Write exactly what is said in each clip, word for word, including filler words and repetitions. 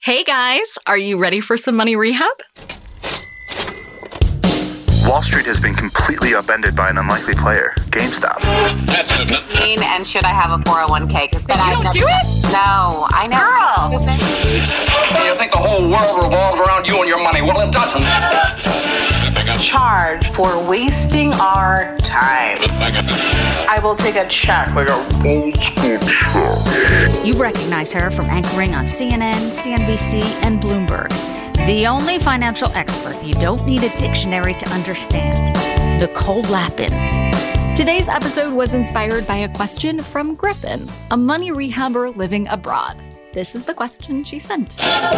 Hey guys, are you ready for some money rehab? Wall Street has been completely upended by an unlikely player, GameStop. That's good enough. And should I have a four oh one k? Because you don't never, do it? No, I know. Girl! You think the whole world revolves around you and your money? Well, it doesn't. Charge for wasting our time. I will take a check. Like a old school check. You recognize her from anchoring on C N N, C N B C, and Bloomberg. The only financial expert you don't need a dictionary to understand, Nicole Lapin. Today's episode was inspired by a question from Griffin, a money rehabber living abroad. This is the question she sent.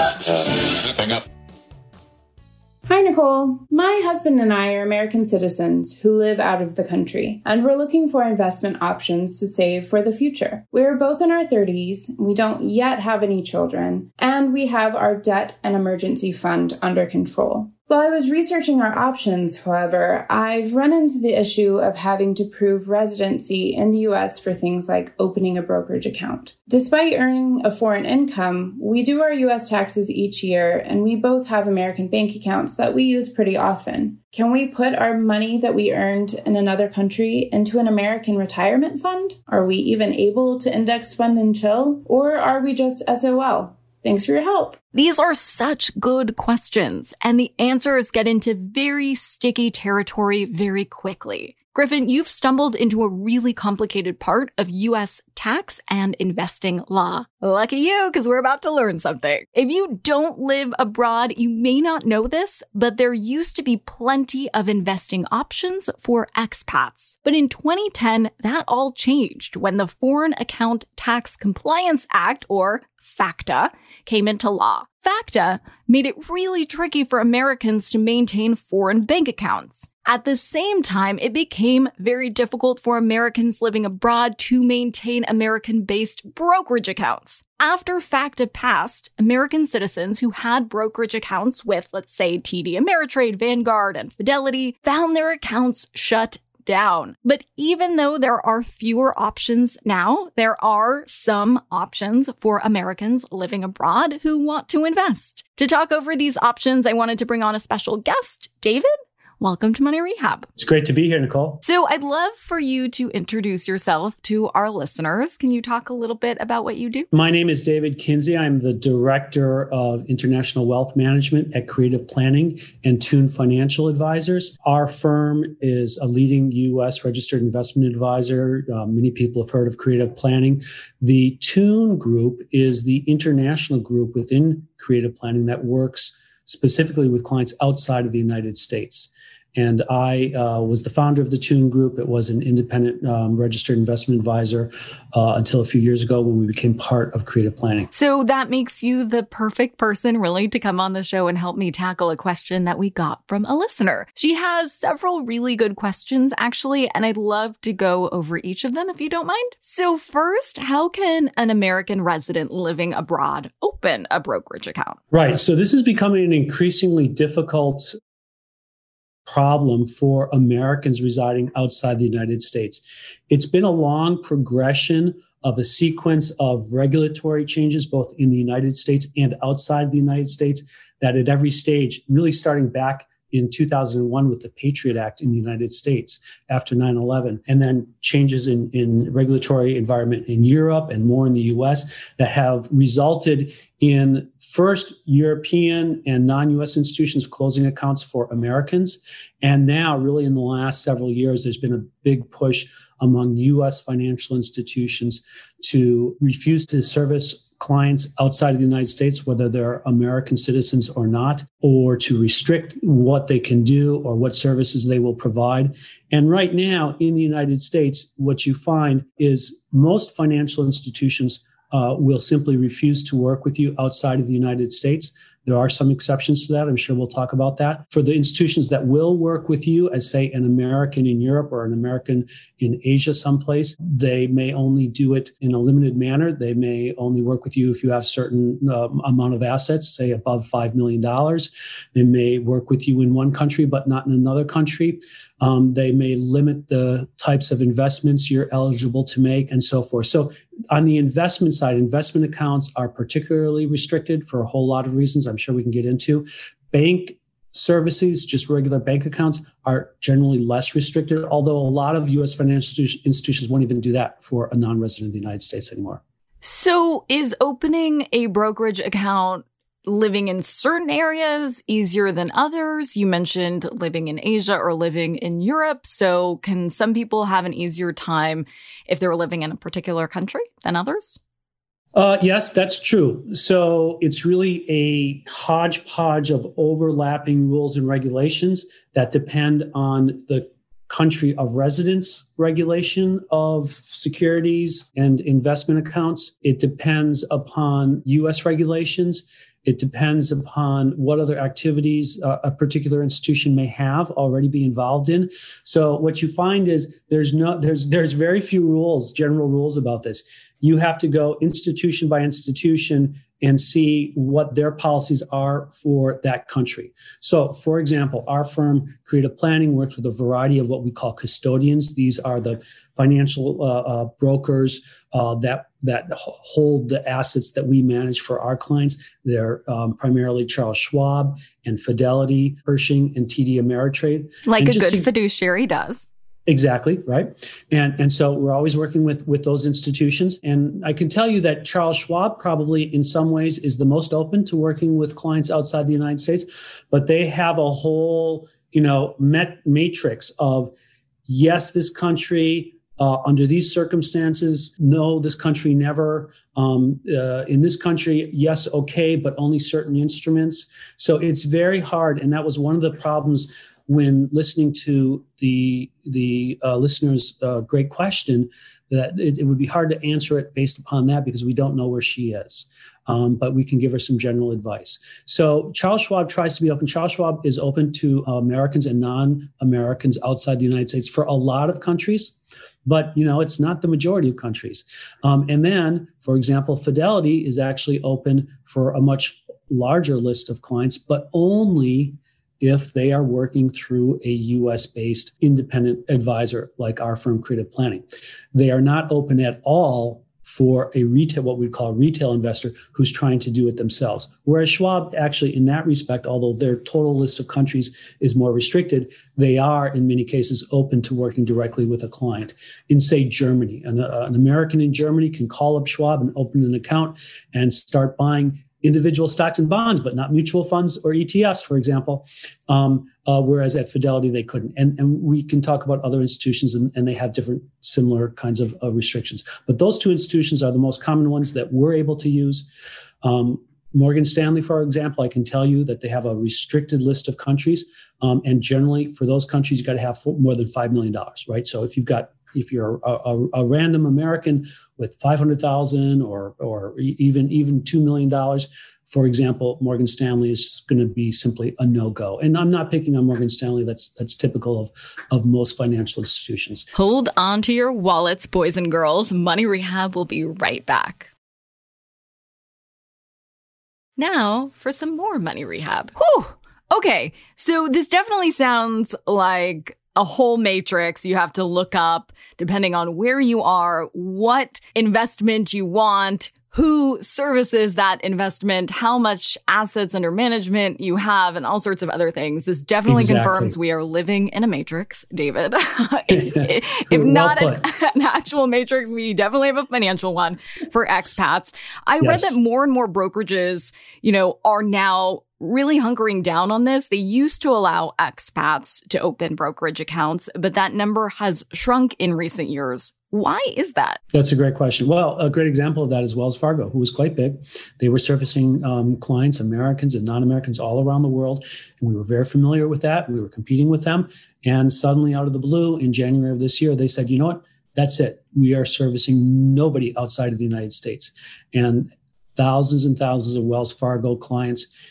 Hi, Nicole. My husband and I are American citizens who live out of the country, and we're looking for investment options to save for the future. We're both in our thirties, we don't yet have any children, and we have our debt and emergency fund under control. While I was researching our options, however, I've run into the issue of having to prove residency in the U S for things like opening a brokerage account. Despite earning a foreign income, we do our U S taxes each year, and we both have American bank accounts that we use pretty often. Can we put our money that we earned in another country into an American retirement fund? Are we even able to index fund and chill? Or are we just S O L? Thanks for your help. These are such good questions, and the answers get into very sticky territory very quickly. Griffin, you've stumbled into a really complicated part of U S tax and investing law. Lucky you, because we're about to learn something. If you don't live abroad, you may not know this, but there used to be plenty of investing options for expats. But in twenty ten, that all changed when the Foreign Account Tax Compliance Act, or FACTA, came into law. FACTA made it really tricky for Americans to maintain foreign bank accounts. At the same time, it became very difficult for Americans living abroad to maintain American-based brokerage accounts. After FACTA passed, American citizens who had brokerage accounts with, let's say, T D Ameritrade, Vanguard, and Fidelity found their accounts shut down. But even though there are fewer options now, there are some options for Americans living abroad who want to invest. To talk over these options, I wanted to bring on a special guest, David. Welcome to Money Rehab. It's great to be here, Nicole. So I'd love for you to introduce yourself to our listeners. Can you talk a little bit about what you do? My name is David Kinsey. I'm the Director of International Wealth Management at Creative Planning and Tune Financial Advisors. Our firm is a leading U S registered investment advisor. Uh, many people have heard of Creative Planning. The Tune Group is the international group within Creative Planning that works specifically with clients outside of the United States. And I uh, was the founder of the Tune Group. It was an independent um, registered investment advisor uh, until a few years ago when we became part of Creative Planning. So that makes you the perfect person really to come on the show and help me tackle a question that we got from a listener. She has several really good questions, actually, and I'd love to go over each of them if you don't mind. So first, how can an American resident living abroad open a brokerage account? Right. So this is becoming an increasingly difficult problem for Americans residing outside the United States. It's been a long progression of a sequence of regulatory changes, both in the United States and outside the United States, that at every stage, really starting back in two thousand one with the Patriot Act in the United States after nine eleven, and then changes in, in regulatory environment in Europe and more in the U S that have resulted in first European and non-U S institutions closing accounts for Americans. And now really in the last several years, there's been a big push among U S financial institutions to refuse to service clients outside of the United States, whether they're American citizens or not, or to restrict what they can do or what services they will provide. And right now in the United States, what you find is most financial institutions uh, will simply refuse to work with you outside of the United States. There are some exceptions to that. I'm sure we'll talk about that. For the institutions that will work with you as, say, an American in Europe or an American in Asia someplace, they may only do it in a limited manner. They may only work with you if you have certain uh, amount of assets, say above five million dollars. They may work with you in one country, but not in another country. Um, they may limit the types of investments you're eligible to make and so forth. So on the investment side, investment accounts are particularly restricted for a whole lot of reasons I'm sure we can get into. Bank services, just regular bank accounts, are generally less restricted, although a lot of U S financial institutions won't even do that for a non-resident of the United States anymore. So is opening a brokerage account living in certain areas easier than others? You mentioned living in Asia or living in Europe. So can some people have an easier time if they're living in a particular country than others? Uh, yes, that's true. So it's really a hodgepodge of overlapping rules and regulations that depend on the country of residence regulation of securities and investment accounts. It depends upon U S regulations. It depends upon what other activities uh, a particular institution may have already be involved in. So what you find is there's no there's there's very few rules, general rules about this. You have to go institution by institution and see what their policies are for that country. So, for example, our firm, Creative Planning, works with a variety of what we call custodians. These are the financial uh, uh, brokers uh, that that hold the assets that we manage for our clients. They're um, primarily Charles Schwab and Fidelity, Pershing, and T D Ameritrade. Like and a good to, fiduciary does. Exactly, right. And and so we're always working with, with those institutions. And I can tell you that Charles Schwab probably in some ways is the most open to working with clients outside the United States, but they have a whole, you know, met matrix of, yes, this country, uh, under these circumstances, no, this country never. Um, uh, in this country, yes, okay, but only certain instruments. So it's very hard. And that was one of the problems when listening to the the uh, listener's uh, great question, that it, it would be hard to answer it based upon that because we don't know where she is. Um, but we can give her some general advice. So Charles Schwab tries to be open. Charles Schwab is open to uh, Americans and non-Americans outside the United States for a lot of countries, but you know it's not the majority of countries. Um, and then, for example, Fidelity is actually open for a much larger list of clients, but only if they are working through a U S-based independent advisor like our firm, Creative Planning. They are not open at all for a retail, what we call a retail investor who's trying to do it themselves. Whereas Schwab, actually, in that respect, although their total list of countries is more restricted, they are, in many cases, open to working directly with a client. In, say, Germany, an, uh, an American in Germany can call up Schwab and open an account and start buying individual stocks and bonds, but not mutual funds or E T Fs, for example, um, uh, whereas at Fidelity, they couldn't. And, and we can talk about other institutions, and, and they have different similar kinds of uh, restrictions. But those two institutions are the most common ones that we're able to use. Um, Morgan Stanley, for example, I can tell you that they have a restricted list of countries. Um, and generally, for those countries, you've got to have more than five million dollars, right? So if you've got If you're a, a, a random American with five hundred thousand dollars or or even even two million dollars, for example, Morgan Stanley is going to be simply a no-go. And I'm not picking on Morgan Stanley. That's that's typical of, of most financial institutions. Hold on to your wallets, boys and girls. Money Rehab will be right back. Now for some more Money Rehab. Whew! Okay, so this definitely sounds like a whole matrix. You have to look up, depending on where you are, what investment you want, who services that investment, how much assets under management you have, and all sorts of other things. This definitely exactly. confirms we are living in a matrix, David. if well not an, an actual matrix, we definitely have a financial one for expats. I yes. read that more and more brokerages, you know, are now really hunkering down on this. They used to allow expats to open brokerage accounts, but that number has shrunk in recent years. Why is that? That's a great question. Well, a great example of that is Wells Fargo, who was quite big. They were servicing um, clients, Americans and non-Americans all around the world. And we were very familiar with that. We were competing with them. And suddenly out of the blue, in January of this year, they said, you know what? That's it. We are servicing nobody outside of the United States. And thousands and thousands of Wells Fargo clients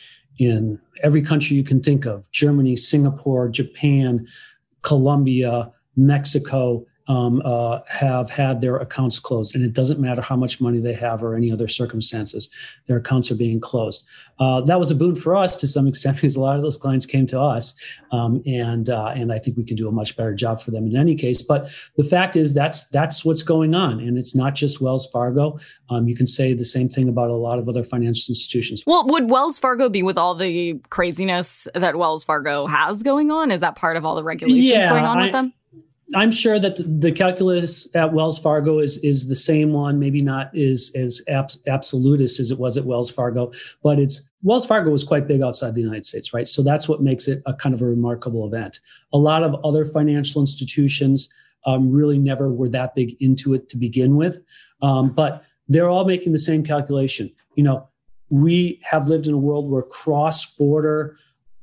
in every country you can think of, Germany, Singapore, Japan, Colombia, Mexico, um, uh, have had their accounts closed. And it doesn't matter how much money they have or any other circumstances, their accounts are being closed. Uh, that was a boon for us to some extent because a lot of those clients came to us. Um, and uh, and I think we can do a much better job for them in any case. But the fact is that's that's what's going on. And it's not just Wells Fargo. Um, you can say the same thing about a lot of other financial institutions. Well, would Wells Fargo be with all the craziness that Wells Fargo has going on? Is that part of all the regulations yeah, going on I, with them? I'm sure that the, the calculus at Wells Fargo is is the same one, maybe not is as abs- absolutist as it was at Wells Fargo, but it's Wells Fargo was quite big outside the United States, right? So that's what makes it a kind of a remarkable event. A lot of other financial institutions um, really never were that big into it to begin with, um, but they're all making the same calculation. You know, we have lived in a world where cross-border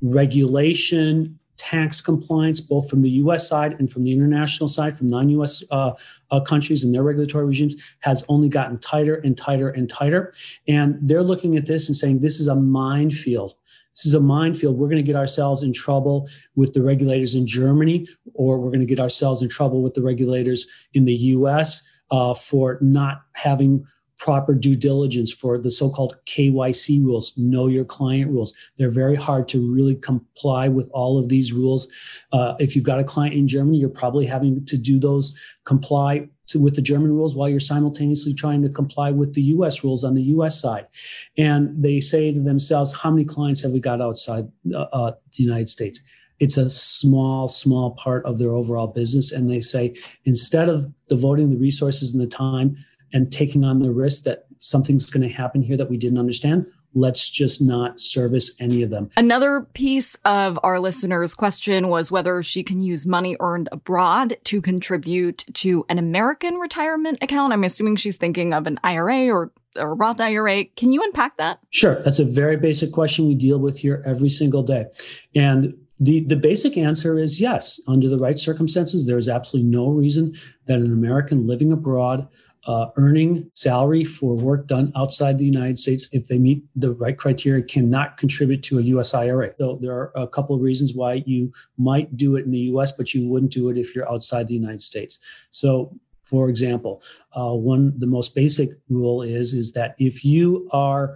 regulation, tax compliance, both from the U S side and from the international side, from non-U S uh, uh, countries and their regulatory regimes, has only gotten tighter and tighter and tighter. And they're looking at this and saying, this is a minefield. This is a minefield. We're going to get ourselves in trouble with the regulators in Germany, or we're going to get ourselves in trouble with the regulators in the U S uh, for not having proper due diligence, for the so-called K Y C rules, know your client rules. They're very hard to really comply with all of these rules. Uh, if you've got a client in Germany, you're probably having to do those, comply to, with the German rules while you're simultaneously trying to comply with the U S rules on the U S side. And they say to themselves, how many clients have we got outside uh, uh, the United States? It's a small, small part of their overall business. And they say, instead of devoting the resources and the time and taking on the risk that something's going to happen here that we didn't understand, let's just not service any of them. Another piece of our listener's question was whether she can use money earned abroad to contribute to an American retirement account. I'm assuming she's thinking of an I R A or, or a Roth I R A. Can you unpack that? Sure. That's a very basic question we deal with here every single day. And The the basic answer is yes. Under the right circumstances, there is absolutely no reason that an American living abroad, uh, earning salary for work done outside the United States, if they meet the right criteria, cannot contribute to a U S I R A. So there are a couple of reasons why you might do it in the U S, but you wouldn't do it if you're outside the United States. So, for example, uh, one the most basic rule is is that if you are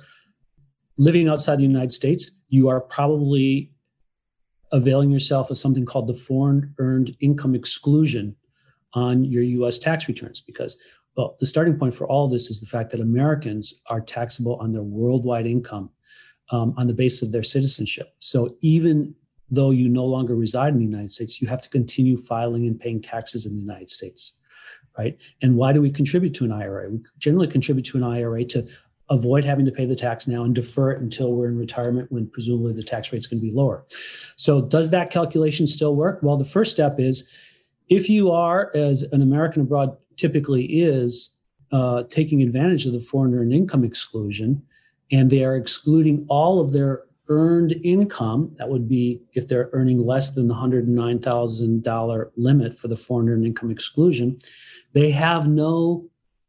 living outside the United States, you are probably availing yourself of something called the foreign earned income exclusion on your U S tax returns. Because, well, the starting point for all of this is the fact that Americans are taxable on their worldwide income um, on the basis of their citizenship. So even though you no longer reside in the United States, you have to continue filing and paying taxes in the United States, right? And why do we contribute to an I R A? We generally contribute to an I R A to avoid having to pay the tax now and defer it until we're in retirement when presumably the tax rate's going to be lower. So does that calculation still work? Well, the first step is if you are, as an American abroad typically is, uh, taking advantage of the foreign earned income exclusion, and they are excluding all of their earned income, that would be if they're earning less than the one hundred nine thousand dollars limit for the foreign earned income exclusion, they have no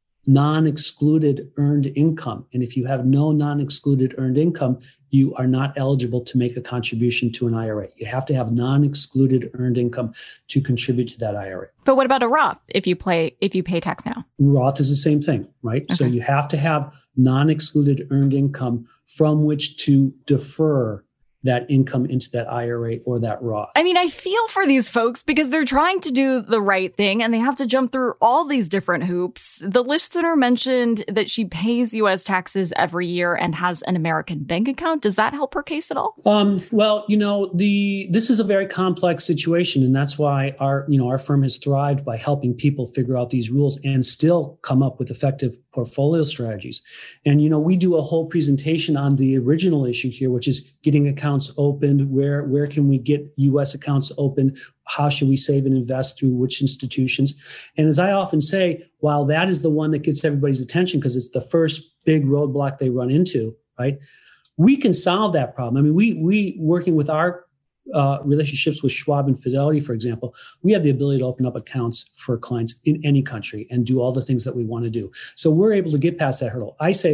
non-excluded earned income. And if you have no non-excluded earned income, you are not eligible to make a contribution to an I R A. You have to have non-excluded earned income to contribute to that I R A. But what about a Roth if you play if you pay tax now? Roth is the same thing, right? Okay. So you have to have non-excluded earned income from which to defer that income into that I R A or that Roth. I mean, I feel for these folks because they're trying to do the right thing and they have to jump through all these different hoops. The listener mentioned that she pays U S taxes every year and has an American bank account. Does that help her case at all? Um, well, you know, the this is a very complex situation, and that's why our, you know, our firm has thrived by helping people figure out these rules and still come up with effective portfolio strategies. And, you know, we do a whole presentation on the original issue here, which is getting accounts opened. Where, where can we get U S accounts opened? How should we save and invest through which institutions? And as I often say, while that is the one that gets everybody's attention because it's the first big roadblock they run into, right? We can solve that problem. I mean, we, we working with our Uh, relationships with Schwab and Fidelity, for example, we have the ability to open up accounts for clients in any country and do all the things that we want to do. So we're able to get past that hurdle. I say,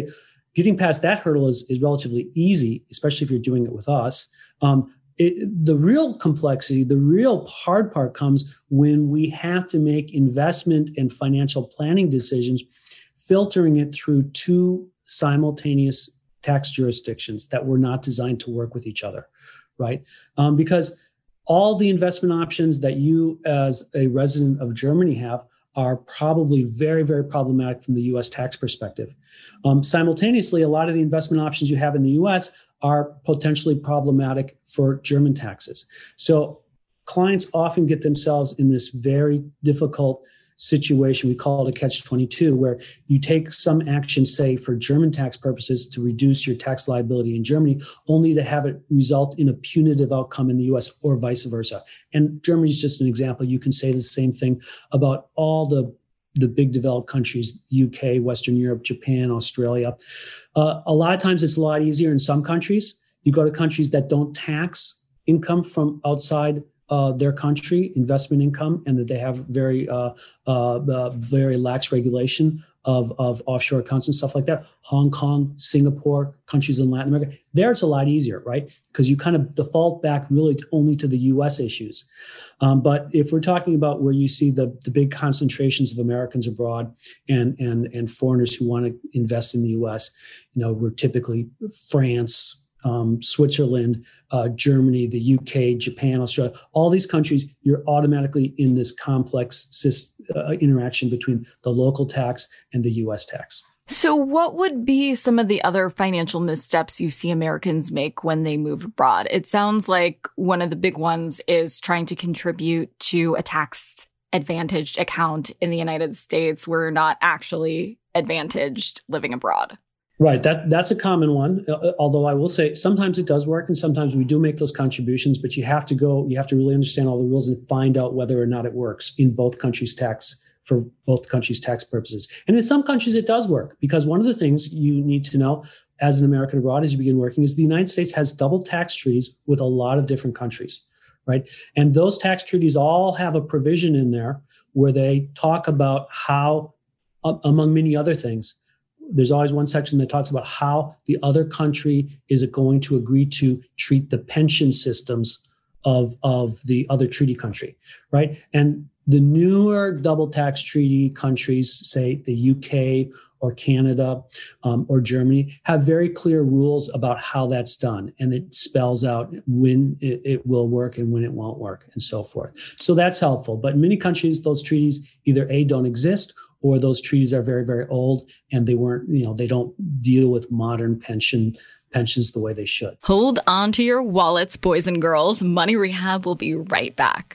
getting past that hurdle is, is relatively easy, especially if you're doing it with us. Um, it, the real complexity, the real hard part comes when we have to make investment and financial planning decisions, filtering it through two simultaneous tax jurisdictions that were not designed to work with each other, right? Um, because all the investment options that you as a resident of Germany have are probably very, very problematic from the U S tax perspective. Um, simultaneously, a lot of the investment options you have in the U S are potentially problematic for German taxes. So clients often get themselves in this very difficult situation. We call it a catch twenty-two, where you take some action, say, for German tax purposes to reduce your tax liability in Germany, only to have it result in a punitive outcome in the U S or vice versa. And Germany is just an example. You can say the same thing about all the, the big developed countries, U K, Western Europe, Japan, Australia. Uh, a lot of times it's a lot easier in some countries. You go to countries that don't tax income from outside Uh, their country, investment income, and that they have very, uh, uh, uh, very lax regulation of, of offshore accounts and stuff like that. Hong Kong, Singapore, countries in Latin America. There it's a lot easier, right? Because you kind of default back really only to the U S issues. Um, but if we're talking about where you see the, the big concentrations of Americans abroad and, and, and foreigners who want to invest in the U S, you know, we're typically France, Um, Switzerland, uh, Germany, the U K, Japan, Australia, all these countries, you're automatically in this complex uh, interaction between the local tax and the U S tax. So what would be some of the other financial missteps you see Americans make when they move abroad? It sounds like one of the big ones is trying to contribute to a tax advantaged account in the United States. We're not actually advantaged living abroad. Right. That that's a common one. Uh, although I will say sometimes it does work, and sometimes we do make those contributions. But you have to go. You have to really understand all the rules and find out whether or not it works in both countries' tax for both countries' tax purposes. And in some countries it does work, because one of the things you need to know as an American abroad as you begin working is the United States has double tax treaties with a lot of different countries, right? And those tax treaties all have a provision in there where they talk about how, uh, among many other things. There's always one section that talks about how the other country is going to agree to treat the pension systems of, of the other treaty country, right? And the newer double tax treaty countries, say the U K or Canada um, or Germany, have very clear rules about how that's done. And it spells out when it, it will work and when it won't work and so forth. So that's helpful. But in many countries, those treaties either A, don't exist, or those treaties are very, very old and they weren't, you know, they don't deal with modern pension pensions the way they should. Hold on to your wallets, boys and girls. Money Rehab will be right back.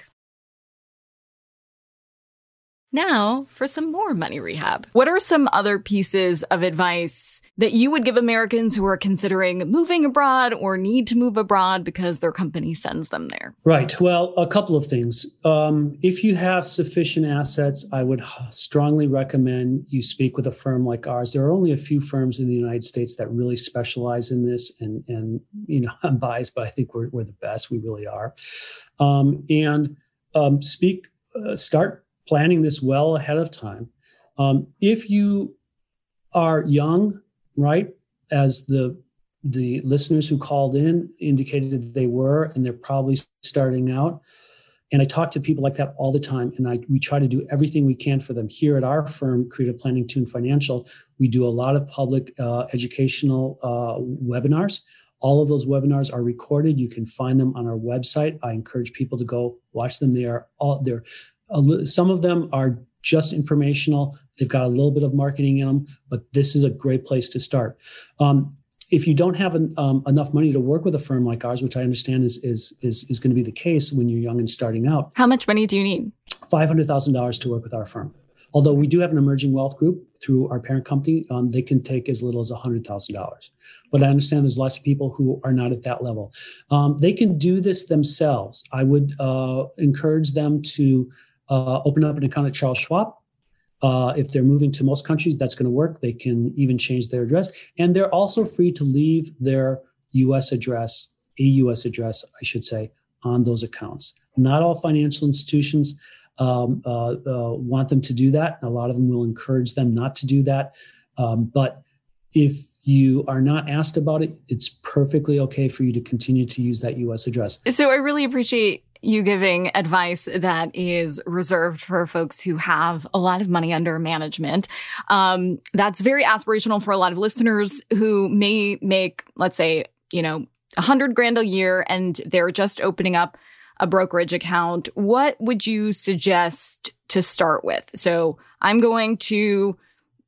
Now for some more Money Rehab. What are some other pieces of advice that you would give Americans who are considering moving abroad or need to move abroad because their company sends them there? Right. Well, a couple of things. Um, if you have sufficient assets, I would strongly recommend you speak with a firm like ours. There are only a few firms in the United States that really specialize in this. And, and you know, I'm biased, but I think we're, we're the best. We really are. Um, and um, speak, uh, start planning this well ahead of time. Um, if you are young, right, as the the listeners who called in indicated they were, and they're probably starting out. And I talk to people like that all the time, and I we try to do everything we can for them. Here at our firm, Creative Planning Tune Financial, we do a lot of public uh, educational uh, webinars. All of those webinars are recorded. You can find them on our website. I encourage people to go watch them. They are all they're some of them are just informational. They've got a little bit of marketing in them, but this is a great place to start. Um, if you don't have an, um, enough money to work with a firm like ours, which I understand is is is, is going to be the case when you're young and starting out. How much money do you need? five hundred thousand dollars to work with our firm. Although we do have an emerging wealth group through our parent company, um, they can take as little as one hundred thousand dollars. But I understand there's lots of people who are not at that level. Um, they can do this themselves. I would uh, encourage them to Uh, open up an account at Charles Schwab. Uh, if they're moving to most countries, that's going to work. They can even change their address. And they're also free to leave their U S address, a U S address, I should say, on those accounts. Not all financial institutions um, uh, uh, want them to do that. A lot of them will encourage them not to do that. Um, but if you are not asked about it, it's perfectly okay for you to continue to use that U S address. So I really appreciate you giving advice that is reserved for folks who have a lot of money under management. Um, that's very aspirational for a lot of listeners who may make, let's say, you know, a hundred grand a year and they're just opening up a brokerage account. What would you suggest to start with? So I'm going to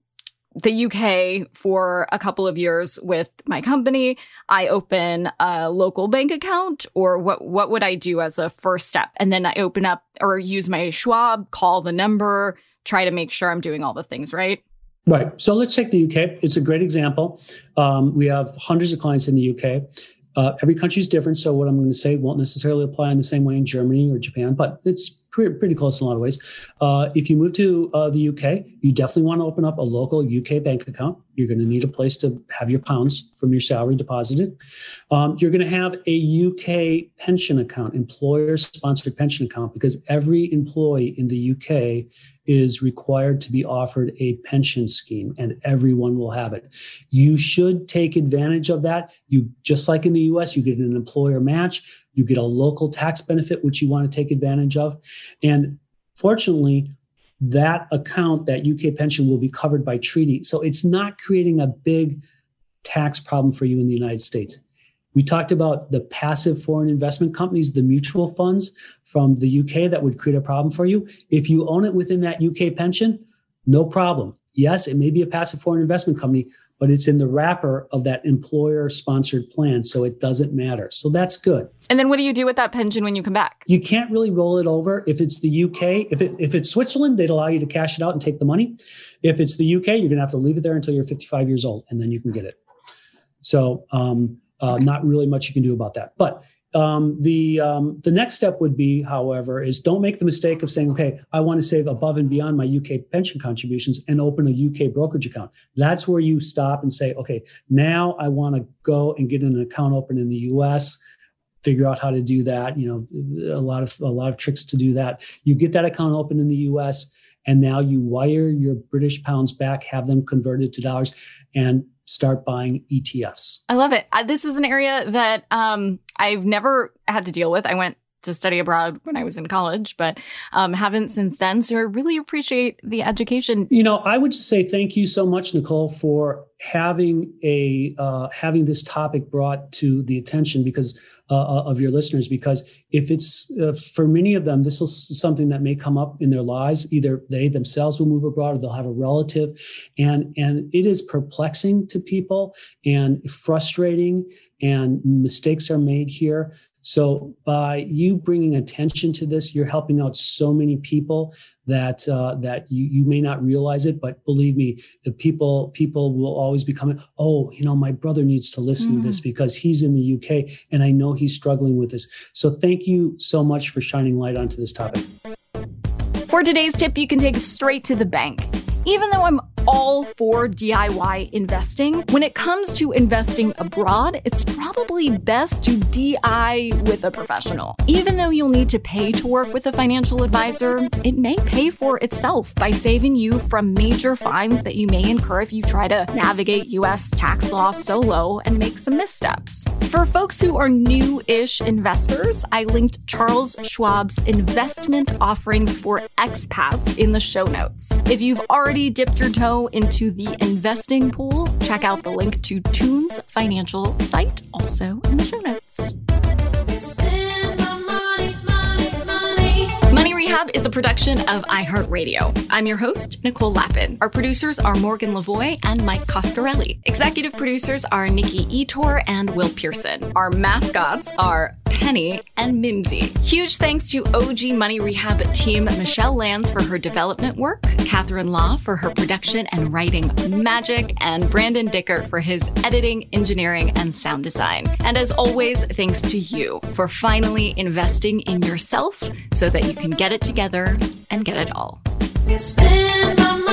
the U K for a couple of years with my company. I open a local bank account, or what, what would I do as a first step? And then I open up or use my Schwab, call the number, try to make sure I'm doing all the things right. Right. So let's take the U K. It's a great example. Um, we have hundreds of clients in the U K. Uh, every country is different. So what I'm going to say won't necessarily apply in the same way in Germany or Japan, but it's pretty, pretty close in a lot of ways. Uh, if you move to uh, the U K, you definitely want to open up a local U K bank account. You're going to need a place to have your pounds from your salary deposited. Um, you're going to have a U K pension account, employer-sponsored pension account, because every employee in the U K is required to be offered a pension scheme, and everyone will have it. You should take advantage of that. You, just like in the U S, you get an employer match, you get a local tax benefit, which you want to take advantage of. And fortunately, that account, that U K pension, will be covered by treaty. So it's not creating a big tax problem for you in the United States. We talked about the passive foreign investment companies, the mutual funds from the U K that would create a problem for you. If you own it within that U K pension, no problem. Yes, it may be a passive foreign investment company, but it's in the wrapper of that employer-sponsored plan, so it doesn't matter. So that's good. And then what do you do with that pension when you come back? You can't really roll it over. If it's the U K, if it, if it's Switzerland, they'd allow you to cash it out and take the money. If it's the U K, you're going to have to leave it there until you're fifty-five years old, and then you can get it. So um, uh, okay. Not really much you can do about that. But um, the um, the next step would be, however, is don't make the mistake of saying, okay, I want to save above and beyond my U K pension contributions and open a U K brokerage account. That's where you stop and say, okay, now I want to go and get an account open in the U S, figure out how to do that. You know, a lot of a lot of tricks to do that. You get that account open in the U S, and now you wire your British pounds back, have them converted to dollars, and start buying E T Fs. I love it. Uh, this is an area that um, I've never had to deal with. I went to study abroad when I was in college, but um, haven't since then. So I really appreciate the education. You know, I would just say thank you so much, Nicole, for having a uh, having this topic brought to the attention because uh, of your listeners. Because if it's uh, for many of them, this is something that may come up in their lives. Either they themselves will move abroad, or they'll have a relative, and and it is perplexing to people and frustrating, and mistakes are made here. So by you bringing attention to this, you're helping out so many people that uh, that you you may not realize it, but believe me, the people people will always be coming, oh, you know, my brother needs to listen mm. to this because he's in the U K and I know he's struggling with this. So thank you so much for shining light onto this topic. For today's tip, you can take straight to the bank. Even though I'm all for D I Y investing, when it comes to investing abroad, it's probably best to D I with a professional. Even though you'll need to pay to work with a financial advisor, it may pay for itself by saving you from major fines that you may incur if you try to navigate U S tax law solo and make some missteps. For folks who are new-ish investors, I linked Charles Schwab's investment offerings for expats in the show notes. If you've already dipped your toe into the investing pool, check out the link to Tune's financial site, also in the show notes. Money Rehab is a production of iHeartRadio. I'm your host, Nicole Lappin. Our producers are Morgan Lavoie and Mike Coscarelli. Executive producers are Nikki Etor and Will Pearson. Our mascots are Penny and Mimsy. Huge thanks to O G Money Rehab team Michelle Lands for her development work, Catherine Law for her production and writing magic, and Brandon Dicker for his editing, engineering, and sound design. And as always, thanks to you for finally investing in yourself so that you can get it together and get it all. You spend my money.